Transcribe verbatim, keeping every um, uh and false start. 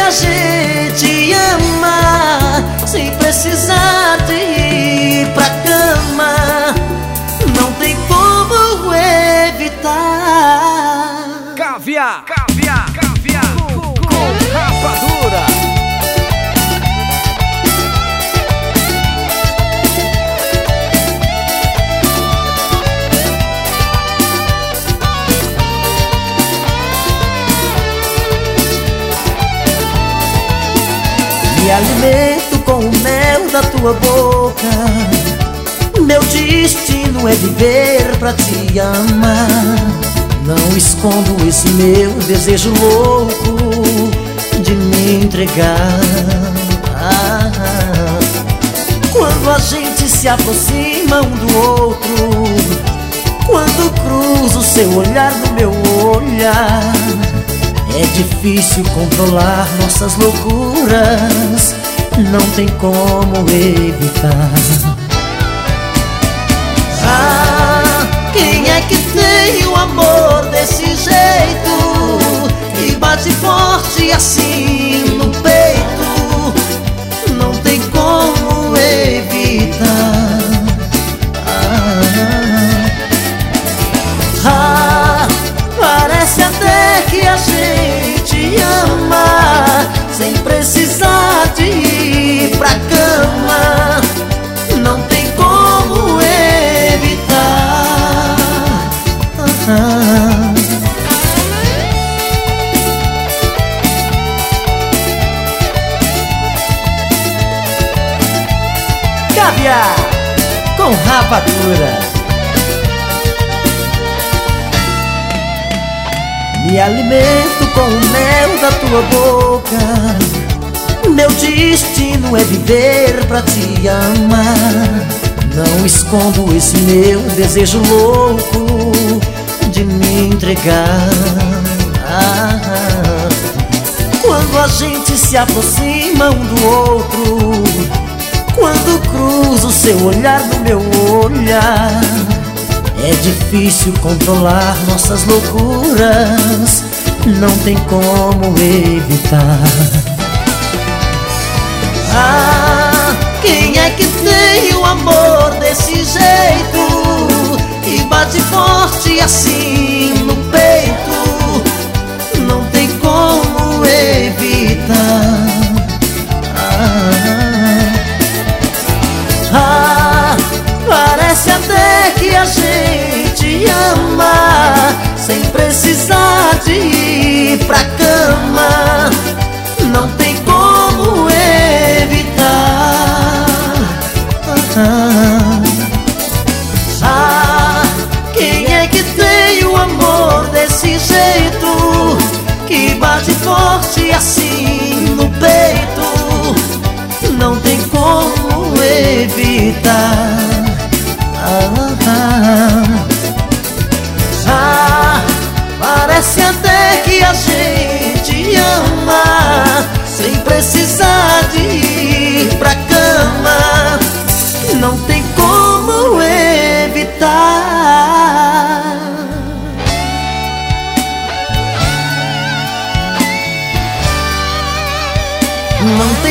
a gente ama sem precisar de ir pra cama. Não tem como evitar. Caviar, caviar, caviar com, com rapadura. Me alimento com o mel da tua boca. Meu destino é viver pra te amar. Não escondo esse meu desejo louco de me entregar. ah, Quando a gente se aproxima um do outro, quando cruzo seu olhar no meu olhar, é difícil controlar nossas loucuras, não tem como evitar. Ah, quem é que tem o amor desse jeito, que bate forte assim no peito, não tem como evitar. Ah, ah, parece até que a gente ama sem precisar de ir pra cama. Não tem como evitar. ah, Caviar com rapadura. Me alimento com o mel da tua boca. Meu destino é viver pra te amar. Não escondo esse meu desejo louco de me entregar. ah, Quando a gente se aproxima um do outro, quando cruzo seu olhar no meu olhar, é difícil controlar nossas loucuras, não tem como evitar. Ah, quem é que tem o amor desse jeito, que bate forte assim no peito, não tem como evitar. Ah, ah, parece até que a gente ama sem precisar de ir pra cama. Não tem como evitar. Ah, ah, quem é que tem o amor desse jeito, que bate forte assim no peito, não tem como evitar. Ah, ah, ah, parece até que a gente ama sem precisar de ir pra cama. Não tem como evitar. Não tem